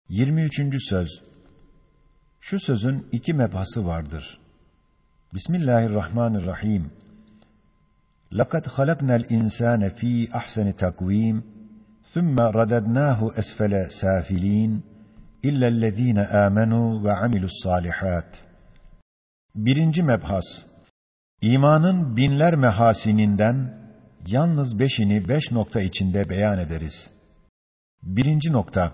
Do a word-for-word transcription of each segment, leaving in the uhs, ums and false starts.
yirmi üçüncü söz. Şu sözün iki mebhası vardır. Bismillahirrahmanirrahim. لَقَدْ خَلَقْنَا الْاِنْسَانَ ف۪ي اَحْسَنِ تَقْو۪يمٍ ثُمَّ رَدَدْنَاهُ أَسْفَلَ سَافِل۪ينَ اِلَّا الَّذ۪ينَ آمَنُوا وَعَمِلُوا الصَّالِحَاتِ. Birinci mebhas. İmanın binler mehasininden yalnız beşini beş nokta içinde beyan ederiz. Birinci nokta.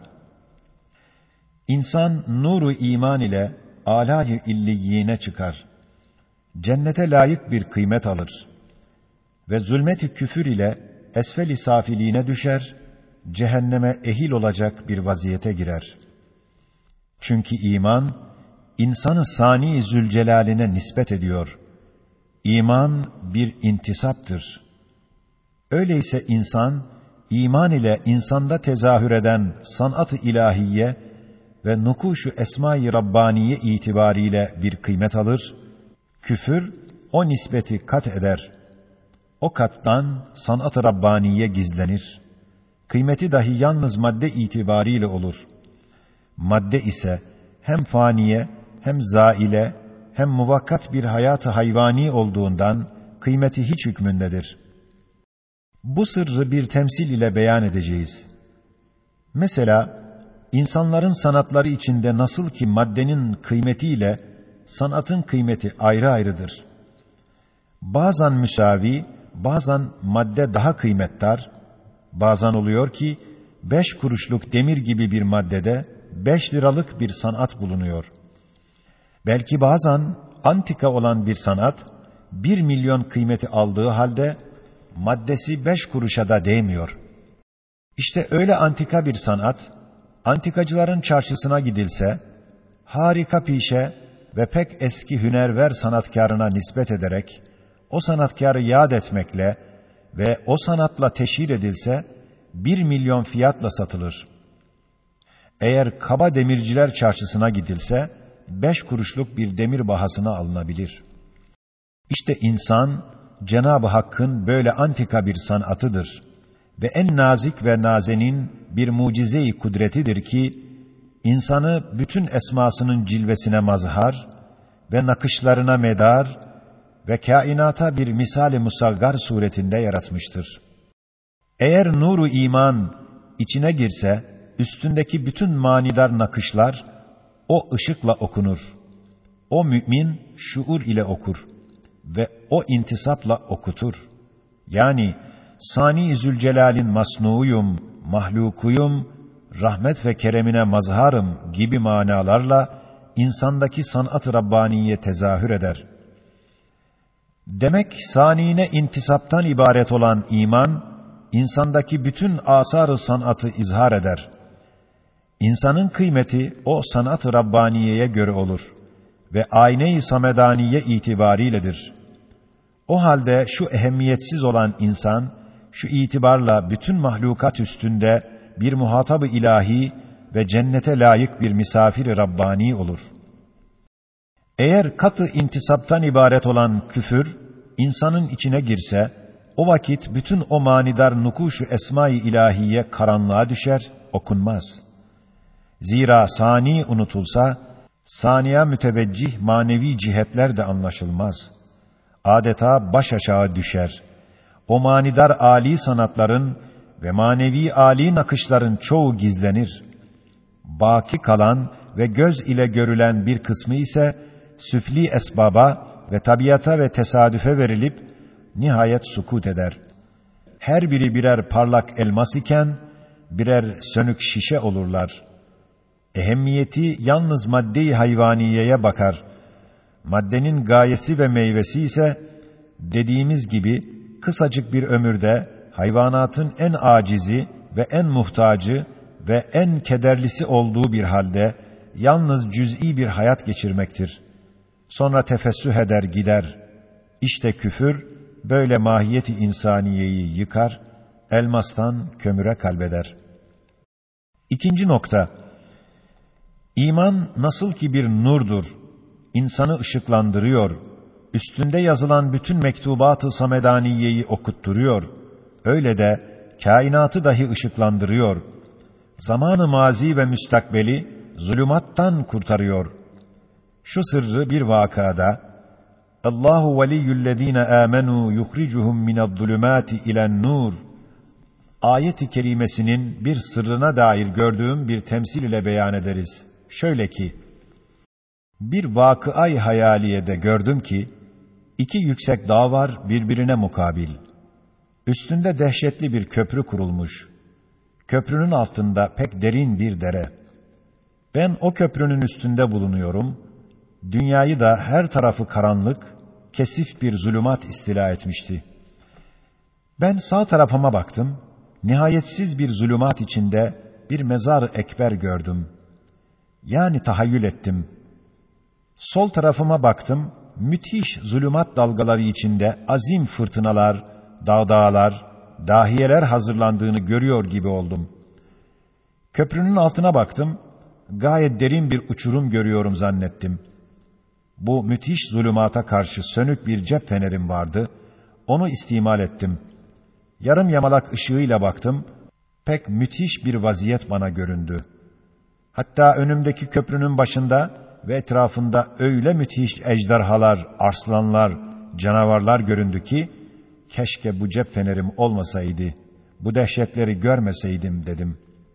İnsan nuru iman ile âlâ-i illiyyîne çıkar. Cennete layık bir kıymet alır. Ve zulmet-i küfür ile esfel-i safiliğine düşer, cehenneme ehil olacak bir vaziyete girer. Çünkü iman, insanı Sani-i Zülcelal'ine nispet ediyor. İman bir intisaptır. Öyleyse insan, iman ile insanda tezahür eden sanat-ı ilahiye ve nukuşu esma-i Rabbaniye itibariyle bir kıymet alır, küfür o nispeti kat eder. O kattan sanat-ı Rabbaniye gizlenir. Kıymeti dahi yalnız madde itibariyle olur. Madde ise hem faniye, hem zaile, hem muvakkat bir hayat-ı hayvani olduğundan kıymeti hiç hükmündedir. Bu sırrı bir temsil ile beyan edeceğiz. Mesela, insanların sanatları içinde nasıl ki maddenin kıymetiyle sanatın kıymeti ayrı ayrıdır. Bazen müsavi, bazen madde daha kıymetdar, bazen oluyor ki beş kuruşluk demir gibi bir maddede beş liralık bir sanat bulunuyor. Belki bazen antika olan bir sanat bir milyon kıymeti aldığı halde maddesi beş kuruşa da değmiyor. İşte öyle antika bir sanat, antikacıların çarşısına gidilse, harika pişe ve pek eski hünerver sanatkârına nispet ederek, o sanatkârı yad etmekle ve o sanatla teşhir edilse, bir milyon fiyatla satılır. Eğer kaba demirciler çarşısına gidilse, beş kuruşluk bir demir bahasına alınabilir. İşte insan, Cenab-ı Hakk'ın böyle antika bir sanatıdır ve en nazik ve nazenin bir mucize-i kudretidir ki, insanı bütün esmasının cilvesine mazhar ve nakışlarına medar ve kainata bir misal-i musaggar suretinde yaratmıştır. Eğer nuru iman içine girse, üstündeki bütün manidar nakışlar o ışıkla okunur. O mümin şuur ile okur ve o intisapla okutur. Yani Sani-i Zülcelal'in masnuuyum, mahlukuyum, rahmet ve keremine mazharım gibi manalarla insandaki sanat-ı Rabbaniye tezahür eder. Demek sanine intisaptan ibaret olan iman, insandaki bütün asar-ı sanatı izhar eder. İnsanın kıymeti o sanat-ı Rabbaniyeye göre olur ve ayne-i samedaniye itibariyledir. O halde şu ehemmiyetsiz olan insan, şu itibarla bütün mahlukat üstünde bir muhatab-ı ilahi ve cennete layık bir misafir-i Rabbani olur. Eğer katı intisaptan ibaret olan küfür, insanın içine girse, o vakit bütün o manidar nukuşu esma-i ilahiye karanlığa düşer, okunmaz. Zira sani unutulsa, saniye müteveccih manevi cihetler de anlaşılmaz. Adeta baş aşağı düşer. O manidar âli sanatların ve manevi âli nakışların çoğu gizlenir. Baki kalan ve göz ile görülen bir kısmı ise süfli esbaba ve tabiata ve tesadüfe verilip nihayet sukût eder. Her biri birer parlak elmas iken birer sönük şişe olurlar. Ehemmiyeti yalnız madde-i hayvaniyeye bakar. Maddenin gayesi ve meyvesi ise dediğimiz gibi kısacık bir ömürde hayvanatın en acizi ve en muhtacı ve en kederlisi olduğu bir halde yalnız cüz'i bir hayat geçirmektir. Sonra tefessüh eder gider. İşte küfür böyle mahiyeti insaniyeyi yıkar, elmastan kömüre kalbeder. İkinci nokta. İman nasıl ki bir nurdur, insanı ışıklandırıyor, üstünde yazılan bütün mektubat-ı samedaniyeyi okutturuyor, öyle de kainatı dahi ışıklandırıyor. zamanı mazi ve müstakbeli zulümattan kurtarıyor. Şu sırrı bir vakada, Allahu veliyyullezine amenu yuhricuhum minez-zulümati ilen-nur ayet-i kerimesinin bir sırrına dair gördüğüm bir temsil ile beyan ederiz. Şöyle ki, bir vakıay hayaliyede gördüm ki, iki yüksek dağ var birbirine mukabil. Üstünde dehşetli bir köprü kurulmuş. Köprünün altında pek derin bir dere. Ben o köprünün üstünde bulunuyorum. Dünyayı da her tarafı karanlık, kesif bir zulümat istila etmişti. Ben sağ tarafıma baktım. Nihayetsiz bir zulümat içinde bir mezar-ı ekber gördüm. Yani tahayyül ettim. Sol tarafıma baktım. Müthiş zulümat dalgaları içinde azim fırtınalar, dağdağlar, dahiyeler hazırlandığını görüyor gibi oldum. Köprünün altına baktım. Gayet derin bir uçurum görüyorum zannettim. Bu müthiş zulümata karşı sönük bir cep fenerim vardı. Onu istimal ettim. Yarım yamalak ışığıyla baktım. Pek müthiş bir vaziyet bana göründü. Hatta önümdeki köprünün başında ve etrafında öyle müthiş ejderhalar, arslanlar, canavarlar göründü ki, keşke bu cep fenerim olmasaydı, bu dehşetleri görmeseydim dedim.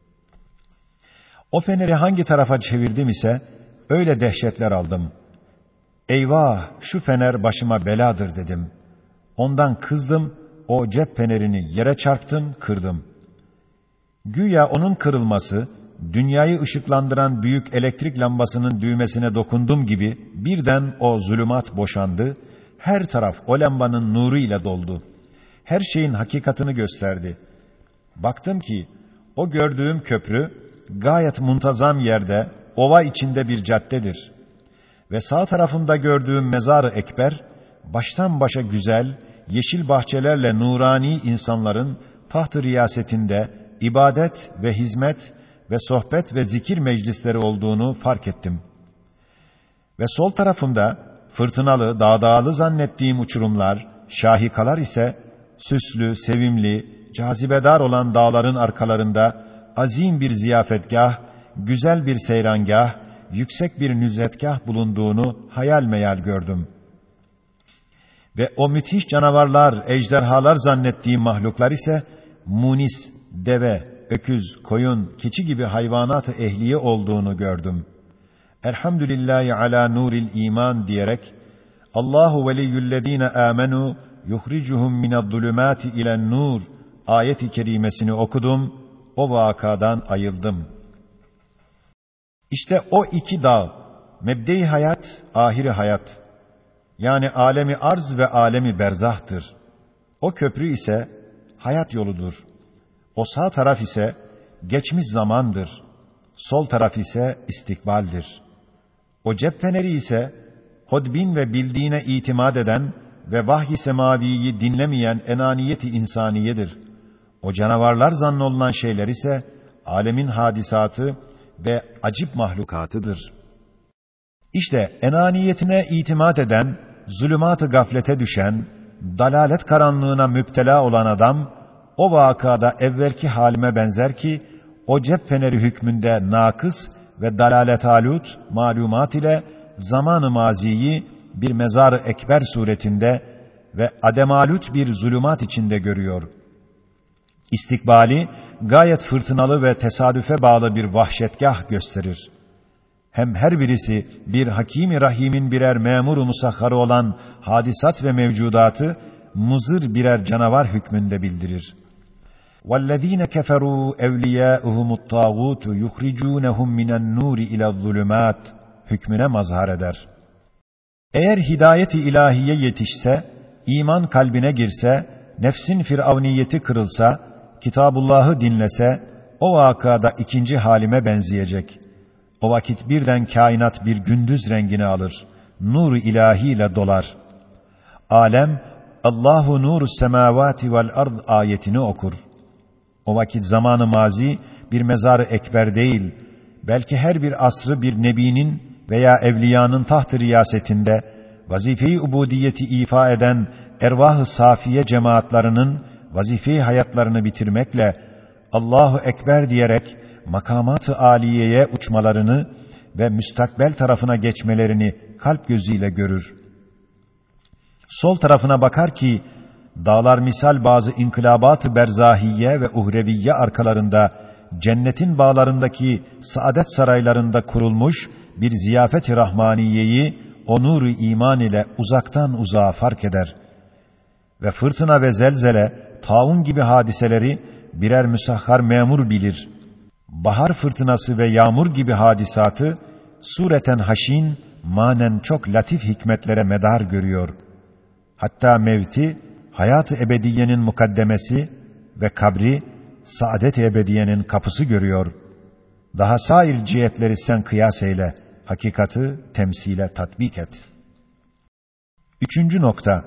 O feneri hangi tarafa çevirdim ise, öyle dehşetler aldım. Eyvah, şu fener başıma beladır dedim. Ondan kızdım, o cep fenerini yere çarptım, kırdım. Güya onun kırılması, dünyayı ışıklandıran büyük elektrik lambasının düğmesine dokundum gibi, birden o zulümat boşandı, her taraf o lambanın nuru ile doldu. Her şeyin hakikatini gösterdi. Baktım ki, o gördüğüm köprü, gayet muntazam yerde, ova içinde bir caddedir. Ve sağ tarafımda gördüğüm mezar-ı ekber, baştan başa güzel, yeşil bahçelerle nurani insanların taht-ı riyasetinde ibadet ve hizmet ve sohbet ve zikir meclisleri olduğunu fark ettim. Ve sol tarafımda fırtınalı, dağdağlı zannettiğim uçurumlar, şahikalar ise süslü, sevimli, cazibedar olan dağların arkalarında azim bir ziyafetgah, güzel bir seyrangah, yüksek bir nüzetgah bulunduğunu hayal meyal gördüm. Ve o müthiş canavarlar, ejderhalar zannettiğim mahluklar ise munis, deve, öküz, koyun, keçi gibi hayvanat-ı ehliye olduğunu gördüm. Elhamdülillahi ala nuril iman diyerek Allahu veliyyullezine amenu yuhricuhum minez-zulümati ilen-nur ayet-i kerimesini okudum. O vakadan ayıldım. İşte o iki dağ, mebde-i hayat, ahir-i hayat. Yani alemi arz ve alemi berzahtır. O köprü ise hayat yoludur. O sağ taraf ise geçmiş zamandır. Sol taraf ise istikbaldir. O cep feneri ise hodbin ve bildiğine itimat eden ve vahy-i semaviyi dinlemeyen enaniyeti insaniyedir. O canavarlar zannolunan şeyler ise alemin hadisatı ve acip mahlukatıdır. İşte enaniyetine itimat eden, zulümat-ı gaflete düşen, dalalet karanlığına müptela olan adam, o vakada evvelki halime benzer ki, o cep feneri hükmünde nakıs ve dalalet-alut malumat ile zaman-ı maziyi bir mezar-ı ekber suretinde ve ademalut bir zulümat içinde görüyor. İstikbali gayet fırtınalı ve tesadüfe bağlı bir vahşetgah gösterir. Hem her birisi bir Hakim-i Rahim'in birer memur-u musahharı olan hadisat ve mevcudatı muzır birer canavar hükmünde bildirir. وَالَّذ۪ينَ كَفَرُوا اَوْلِيَاءُهُمُ الطَّاغُوتُ يُخْرِجُونَهُمْ مِنَ النُّورِ اِلَى الظُّلُمَاتِ hükmüne mazhar eder. Eğer hidayet-i ilahiye yetişse, iman kalbine girse, nefsin firavniyeti kırılsa, Kitabullah'ı dinlese, o vakada ikinci halime benzeyecek. O vakit birden kainat bir gündüz rengini alır, nur-u ilahiyle dolar. Alem, Allahu nurus semavati vel ard ayetini okur. O vakit zamanı mazi bir mezar-ı ekber değil, belki her bir asrı bir nebinin veya evliyanın taht-ı riyasetinde vazife-i ubudiyeti ifa eden ervah-ı safiye cemaatlarının vazife-i hayatlarını bitirmekle Allahu Ekber diyerek makamat-ı âliyeye uçmalarını ve müstakbel tarafına geçmelerini kalp gözüyle görür. Sol tarafına bakar ki, dağlar misal bazı inkılabat-ı berzahiye ve uhreviye arkalarında, cennetin bağlarındaki saadet saraylarında kurulmuş bir ziyafet-i rahmaniyeyi o nur-u iman ile uzaktan uzağa fark eder. Ve fırtına ve zelzele, taun gibi hadiseleri birer müsahhar memur bilir. Bahar fırtınası ve yağmur gibi hadisatı sureten haşin, manen çok latif hikmetlere medar görüyor. Hatta mevti, hayat-ı ebediyenin mukaddemesi ve kabri, saadet-i ebediyenin kapısı görüyor. Daha sair cihetleri sen kıyas eyle, hakikati temsile tatbik et. Üçüncü nokta.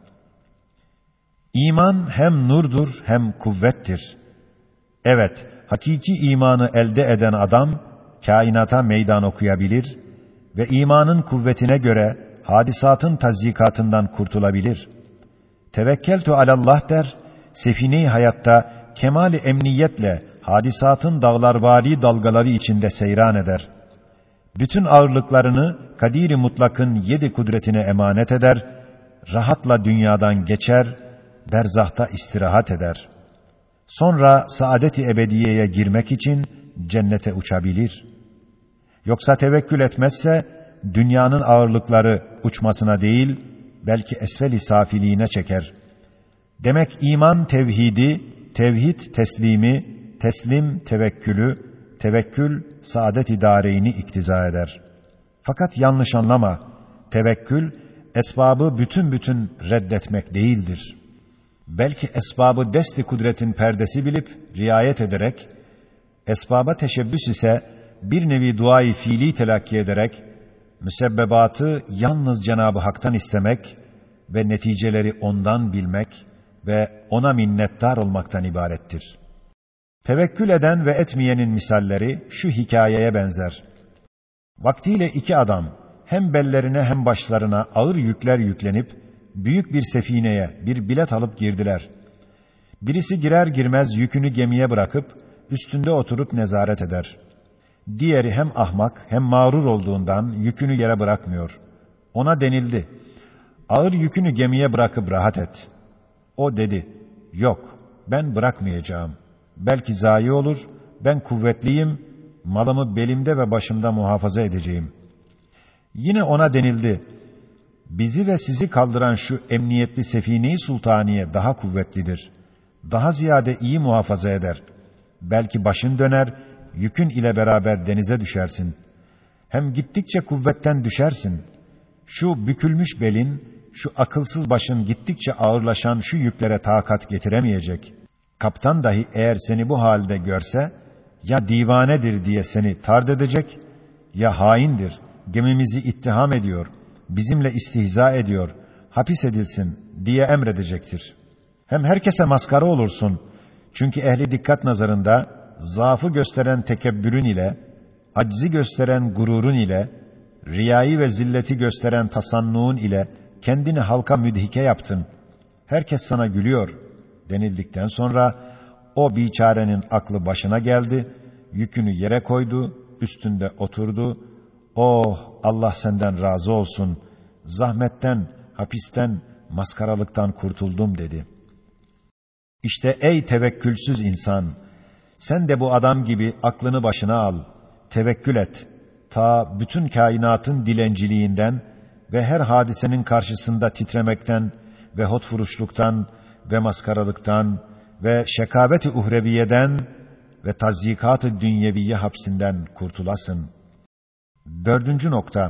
İman hem nurdur hem kuvvettir. Evet, hakiki imanı elde eden adam, kainata meydan okuyabilir ve imanın kuvvetine göre hadisatın tazyikatından kurtulabilir. Tevekkeltu alallah der, sefine-i hayatta kemal-i emniyetle hadisatın dağlarvari dalgaları içinde seyran eder. Bütün ağırlıklarını kadir-i mutlakın yedi kudretine emanet eder, rahatla dünyadan geçer, berzahta istirahat eder. Sonra saadet-i ebediyeye girmek için cennete uçabilir. Yoksa tevekkül etmezse, dünyanın ağırlıkları uçmasına değil, belki esfel-i safiliğine çeker. Demek iman tevhidi, tevhid teslimi, teslim tevekkülü, tevekkül saadet-i dâreyni iktiza eder. Fakat yanlış anlama, tevekkül, esbabı bütün bütün reddetmek değildir. Belki esbabı dest-i kudretin perdesi bilip, riayet ederek, esbaba teşebbüs ise bir nevi duayı fiili telakki ederek, müsebbebatı yalnız Cenab-ı Hak'tan istemek ve neticeleri ondan bilmek ve ona minnettar olmaktan ibarettir. Tevekkül eden ve etmeyenin misalleri şu hikayeye benzer. Vaktiyle iki adam hem bellerine hem başlarına ağır yükler yüklenip büyük bir sefineye bir bilet alıp girdiler. Birisi girer girmez yükünü gemiye bırakıp üstünde oturup nezaret eder. Diğeri hem ahmak hem mağrur olduğundan yükünü yere bırakmıyor. Ona denildi, ağır yükünü gemiye bırakıp rahat et. O dedi, yok, ben bırakmayacağım. Belki zayi olur, ben kuvvetliyim, malımı belimde ve başımda muhafaza edeceğim. Yine ona denildi, bizi ve sizi kaldıran şu emniyetli sefine-i sultaniye daha kuvvetlidir. Daha ziyade iyi muhafaza eder. Belki başın döner, yükün ile beraber denize düşersin. Hem gittikçe kuvvetten düşersin. Şu bükülmüş belin, şu akılsız başın gittikçe ağırlaşan şu yüklere takat getiremeyecek. Kaptan dahi eğer seni bu halde görse, ya divanedir diye seni tard edecek, ya haindir, gemimizi ittiham ediyor, bizimle istihza ediyor, hapis edilsin diye emredecektir. Hem herkese maskara olursun. Çünkü ehli dikkat nazarında, zaafı gösteren tekebbürün ile, aczi gösteren gururun ile, riyayı ve zilleti gösteren tasannuğun ile kendini halka müdhike yaptın. Herkes sana gülüyor denildikten sonra o biçarenin aklı başına geldi, yükünü yere koydu, üstünde oturdu. Oh, Allah senden razı olsun. Zahmetten, hapisten, maskaralıktan kurtuldum dedi. İşte ey tevekkülsüz insan, sen de bu adam gibi aklını başına al, tevekkül et. Ta bütün kainatın dilenciliğinden ve her hadisenin karşısında titremekten ve hotfuruşluktan ve maskaralıktan ve şekabet-i uhreviyeden ve tazyikat-ı dünyeviye hapsinden kurtulasın. Dördüncü nokta.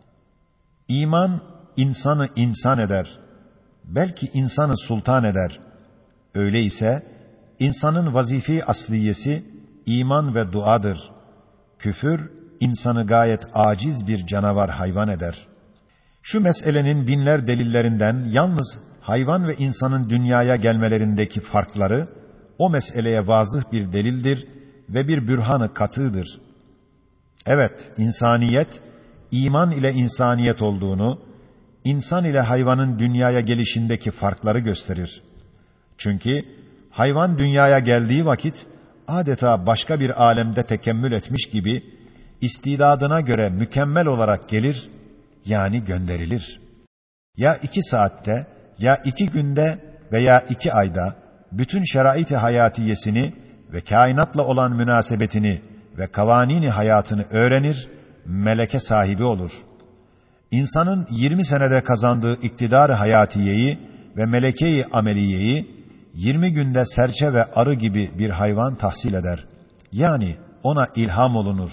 İman, insanı insan eder. Belki insanı sultan eder. Öyleyse, insanın vazife-i asliyesi, iman ve duadır. Küfür, insanı gayet aciz bir canavar hayvan eder. Şu meselenin binler delillerinden yalnız hayvan ve insanın dünyaya gelmelerindeki farkları, o meseleye vazıh bir delildir ve bir bürhan-ı katıdır. Evet, insaniyet, iman ile insaniyet olduğunu, insan ile hayvanın dünyaya gelişindeki farkları gösterir. Çünkü hayvan dünyaya geldiği vakit, adeta başka bir alemde tekemmül etmiş gibi istidadına göre mükemmel olarak gelir, yani gönderilir. Ya iki saatte, ya iki günde veya iki ayda bütün şerait-i hayatiyesini ve kainatla olan münasebetini ve kavanini hayatını öğrenir, meleke sahibi olur. İnsanın yirmi senede kazandığı iktidar-ı hayatiyeyi ve meleke-i ameliyeyi yirmi günde serçe ve arı gibi bir hayvan tahsil eder. Yani ona ilham olunur.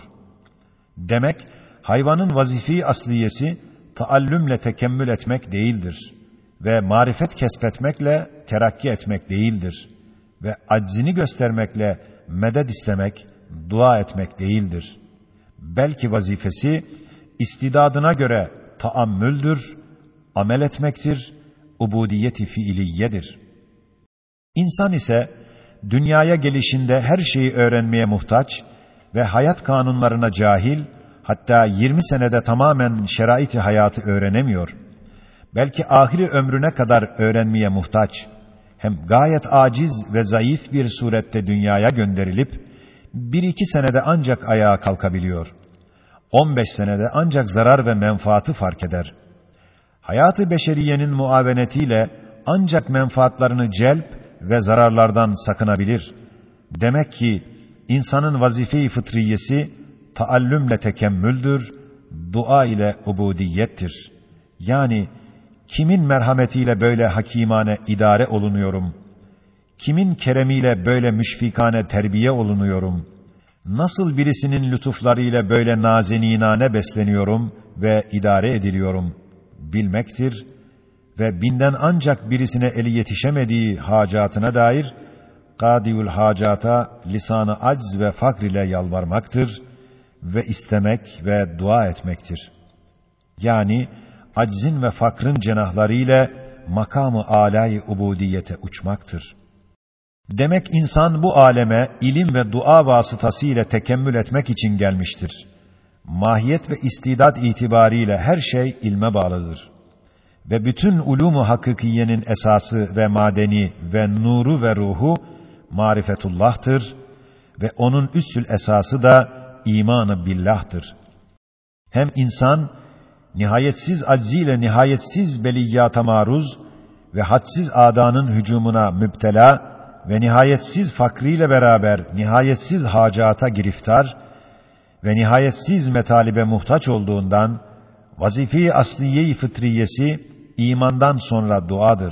Demek hayvanın vazife-i asliyesi taallümle tekemmül etmek değildir ve marifet kesbetmekle terakki etmek değildir ve aczini göstermekle medet istemek, dua etmek değildir. Belki vazifesi istidadına göre taammüldür, amel etmektir, ubudiyeti fiiliyedir. İnsan ise dünyaya gelişinde her şeyi öğrenmeye muhtaç ve hayat kanunlarına cahil, hatta yirmi senede tamamen şerait-i hayatı öğrenemiyor. Belki ahiri ömrüne kadar öğrenmeye muhtaç. Hem gayet aciz ve zayıf bir surette dünyaya gönderilip, bir iki senede ancak ayağa kalkabiliyor. On beş senede ancak zarar ve menfaatı fark eder. Hayatı beşeriyenin muavenetiyle ancak menfaatlarını celp ve zararlardan sakınabilir. Demek ki insanın vazife-i fıtriyesi taallümle tekemmüldür, dua ile ubudiyettir. Yani kimin merhametiyle böyle hakimane idare olunuyorum? Kimin keremiyle böyle müşfikane terbiye olunuyorum? Nasıl birisinin lütuflarıyla böyle nazeninane besleniyorum ve idare ediliyorum? Bilmektir ve binden ancak birisine eli yetişemediği hacatına dair kâdiül hacata lisan-ı acz ve fakr ile yalvarmaktır ve istemek ve dua etmektir. Yani aczin ve fakrın cenahlarıyla makamı âlâ-i ubudiyete uçmaktır. Demek insan bu aleme ilim ve dua vasıtasıyla tekemmül etmek için gelmiştir. Mahiyet ve istidat itibariyle her şey ilme bağlıdır. Ve bütün ulûm-u hakikiyenin esası ve madeni ve nuru ve ruhu marifetullah'tır ve onun üssül esası da iman-ı billah'tır. Hem insan nihayetsiz acziyle nihayetsiz beliyyata maruz ve hadsiz adanın hücumuna müptela ve nihayetsiz fakriyle beraber nihayetsiz hacata giriftar ve nihayetsiz metalibe muhtaç olduğundan vazife-i asliye-i fıtriyesi imandan sonra duadır.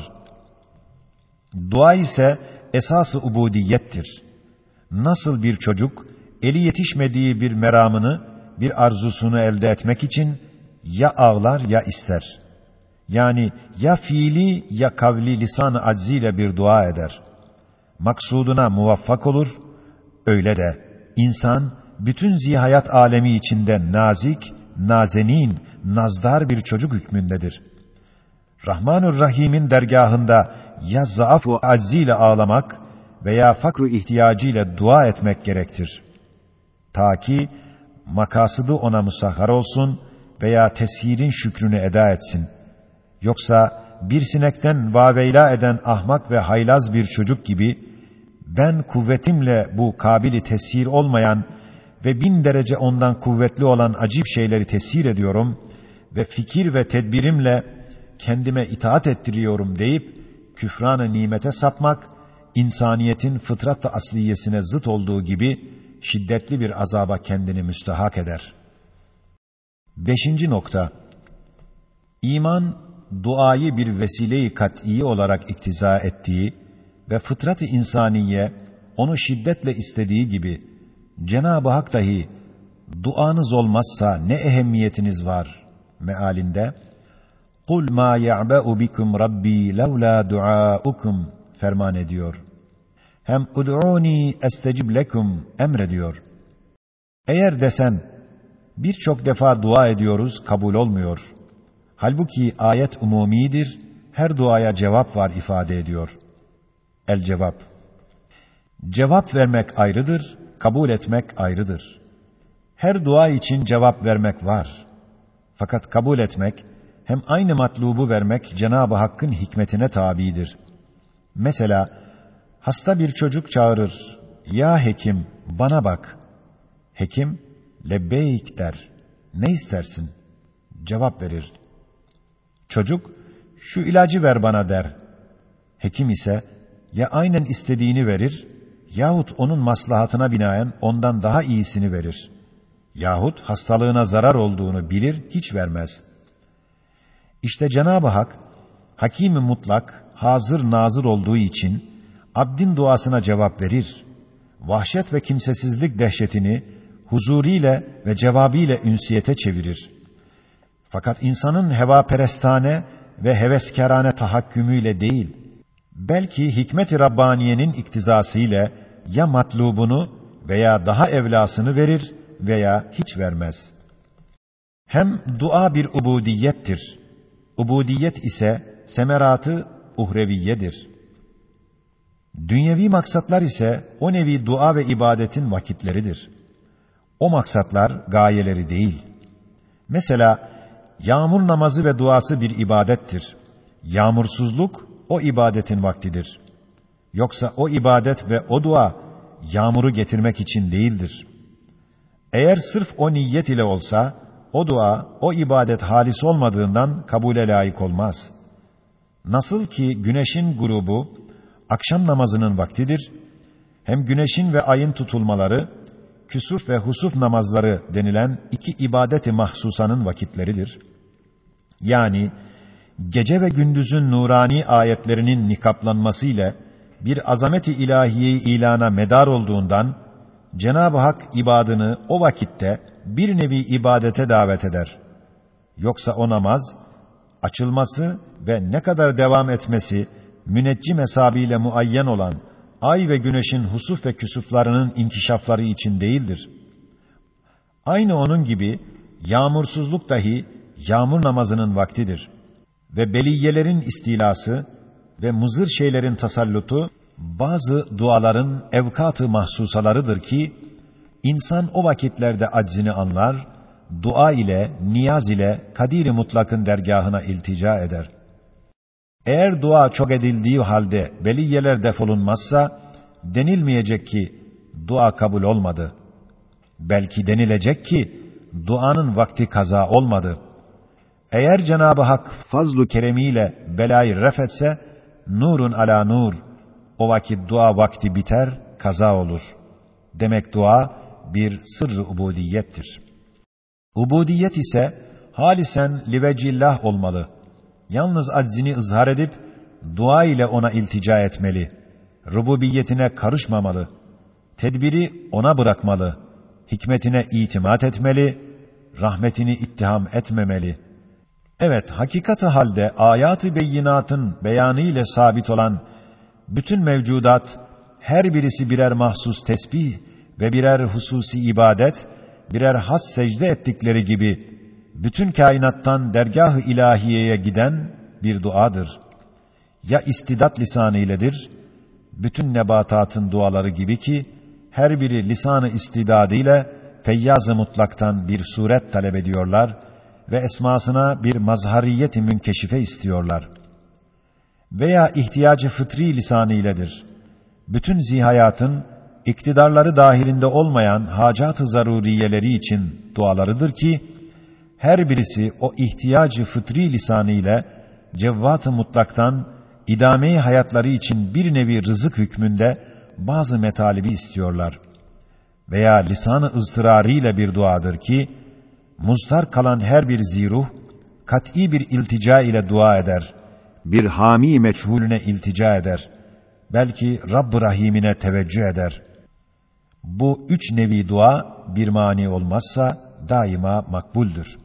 Dua ise esas-ı ubudiyettir. Nasıl bir çocuk eli yetişmediği bir meramını, bir arzusunu elde etmek için ya ağlar ya ister. Yani ya fiili ya kavli lisan-ı acziyle bir dua eder. Maksuduna muvaffak olur. Öyle de insan bütün zihayat alemi içinde nazik, nazenin, nazdar bir çocuk hükmündedir. Rahmanur Rahim'in dergahında ya zaaf-ı acziyle ağlamak veya fakr-ı ihtiyacıyla dua etmek gerektir. Ta ki makasıdı ona musahhar olsun veya teshirin şükrünü eda etsin. Yoksa bir sinekten vaveyla eden ahmak ve haylaz bir çocuk gibi ben kuvvetimle bu kabili teshir olmayan ve bin derece ondan kuvvetli olan acip şeyleri teshir ediyorum ve fikir ve tedbirimle kendime itaat ettiriyorum deyip küfran-ı nimete sapmak, insaniyetin fıtrat-ı asliyesine zıt olduğu gibi şiddetli bir azaba kendini müstahak eder. Beşinci nokta. İman, duayı bir vesile-i kat'î olarak iktiza ettiği ve fıtrat-ı insaniye onu şiddetle istediği gibi Cenab-ı Hak dahi duanız olmazsa ne ehemmiyetiniz var mealinde "Kul ma ya'ba'u bikum rabbi levla duaukum" ferman ediyor. Hem ud'uni estecib lekum emrediyor. Eğer desen birçok defa dua ediyoruz kabul olmuyor. Halbuki ayet umumidir, her duaya cevap var ifade ediyor. El cevap. Cevap vermek ayrıdır, kabul etmek ayrıdır. Her dua için cevap vermek var. Fakat kabul etmek, hem aynı matlubu vermek Cenab-ı Hakk'ın hikmetine tabidir. Mesela, hasta bir çocuk çağırır, ya hekim bana bak. Hekim, lebbeyk der. Ne istersin? Cevap verir. Çocuk, şu ilacı ver bana der. Hekim ise, ya aynen istediğini verir, yahut onun maslahatına binaen ondan daha iyisini verir. Yahut hastalığına zarar olduğunu bilir, hiç vermez. İşte Cenab-ı Hak, Hakim-i mutlak, hazır nazır olduğu için, abdin duasına cevap verir. Vahşet ve kimsesizlik dehşetini, huzuriyle ve cevabıyla ünsiyete çevirir. Fakat insanın hevaperestane ve heveskârane tahakkümüyle değil, belki hikmet-i Rabbaniye'nin iktizasıyla ya matlubunu veya daha evlasını verir veya hiç vermez. Hem dua bir ubudiyettir. Ubudiyet ise semeratı uhreviyedir. Dünyevi maksatlar ise o nevi dua ve ibadetin vakitleridir. O maksatlar gayeleri değil. Mesela yağmur namazı ve duası bir ibadettir. Yağmursuzluk o ibadetin vaktidir. Yoksa o ibadet ve o dua yağmuru getirmek için değildir. Eğer sırf o niyet ile olsa, o dua, o ibadet halis olmadığından kabule layık olmaz. Nasıl ki güneşin grubu, akşam namazının vaktidir, hem güneşin ve ayın tutulmaları, küsuf ve husuf namazları denilen iki ibadet-i mahsusanın vakitleridir. Yani, gece ve gündüzün nurani ayetlerinin nikaplanması ile bir azamet-i ilahiye-i ilana medar olduğundan, Cenab-ı Hak ibadını o vakitte bir nevi ibadete davet eder. Yoksa o namaz, açılması ve ne kadar devam etmesi, müneccim hesabıyla muayyen olan ay ve güneşin husuf ve küsuflarının inkişafları için değildir. Aynı onun gibi, yağmursuzluk dahi yağmur namazının vaktidir. Ve beliyelerin istilası ve muzır şeylerin tasallutu, bazı duaların evkat-ı mahsusalarıdır ki, insan o vakitlerde aczini anlar, dua ile, niyaz ile Kadir-i Mutlak'ın dergâhına iltica eder. Eğer dua çok edildiği halde beliyeler defolunmazsa, denilmeyecek ki dua kabul olmadı. Belki denilecek ki duanın vakti kaza olmadı. Eğer Cenab-ı Hak fazl-ı keremiyle belayı ref etse, nurun ala nur, o vakit dua vakti biter, kaza olur. Demek dua bir sırrı ubudiyettir. Ubudiyet ise halisen livecillah olmalı. Yalnız aczini ızhar edip dua ile ona iltica etmeli. Rububiyetine karışmamalı. Tedbiri ona bırakmalı. Hikmetine itimat etmeli. Rahmetini ittiham etmemeli. Evet, hakikati halde ayat-ı beyinatın beyanı ile sabit olan bütün mevcudat, her birisi birer mahsus tesbih ve birer hususi ibadet, birer has secde ettikleri gibi, bütün kainattan dergâh-ı ilahiyeye giden bir duadır. Ya istidat lisanı iledir, bütün nebatatın duaları gibi ki, her biri lisan-ı istidadıyla Feyyaz-ı Mutlak'tan bir suret talep ediyorlar ve esmasına bir mazhariyet-i münkeşife istiyorlar. Veya ihtiyacı fıtri lisanı iledir. Bütün zihayatın, iktidarları dahilinde olmayan hacat-ı zaruriyeleri için dualarıdır ki, her birisi o ihtiyacı fıtri lisanı ile Cevvat-ı Mutlak'tan idame-i hayatları için bir nevi rızık hükmünde bazı metalibi istiyorlar. Veya lisan-ı ızdırarı ile bir duadır ki, muztar kalan her bir ziruh, kat'î bir iltica ile dua eder, bir hâmi meçhulüne iltica eder, belki Rabb-ı Rahim'ine teveccüh eder. Bu üç nevi dua bir mani olmazsa daima makbuldür.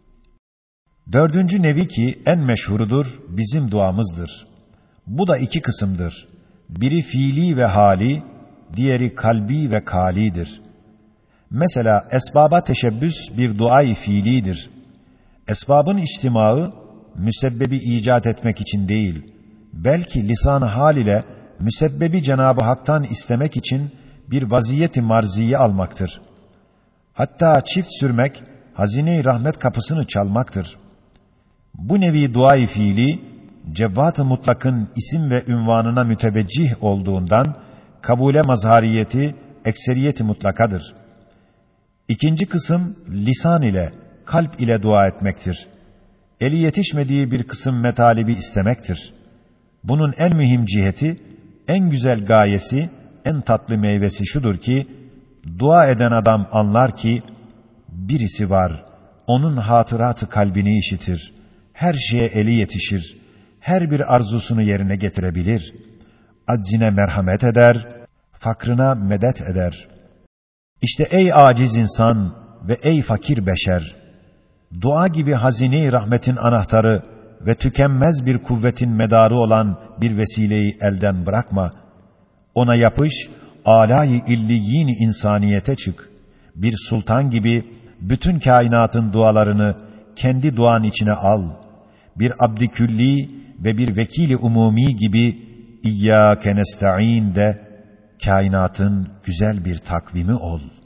Dördüncü nevi ki en meşhurudur, bizim duamızdır. Bu da iki kısımdır. Biri fiili ve hali, diğeri kalbi ve kâlidir. Mesela esbaba teşebbüs bir duayı fiilidir. Esbabın içtimaı, müsebbebi icat etmek için değil, belki lisan-ı hal ile müsebbebi Cenab-ı Hak'tan istemek için bir vaziyeti marziye almaktır. Hatta çift sürmek, hazine-i rahmet kapısını çalmaktır. Bu nevi duayı fiili, Cevvat-ı Mutlak'ın isim ve ünvanına müteveccih olduğundan kabule mazhariyeti, ekseriyeti mutlakadır. İkinci kısım, lisan ile, kalp ile dua etmektir. Eli yetişmediği bir kısım metalibi istemektir. Bunun en mühim ciheti, en güzel gayesi, en tatlı meyvesi şudur ki, dua eden adam anlar ki, birisi var, onun hatıratı kalbini işitir, her şeye eli yetişir, her bir arzusunu yerine getirebilir, aczine merhamet eder, fakrına medet eder. İşte ey aciz insan ve ey fakir beşer, dua gibi hazine-i rahmetin anahtarı ve tükenmez bir kuvvetin medarı olan bir vesileyi elden bırakma. Ona yapış, âlâ-i illiyyin insaniyete çık. Bir sultan gibi bütün kainatın dualarını kendi duan içine al. Bir abdikülli ve bir vekili umumi gibi İyyâke nesta'in de kainatın güzel bir takvimi ol.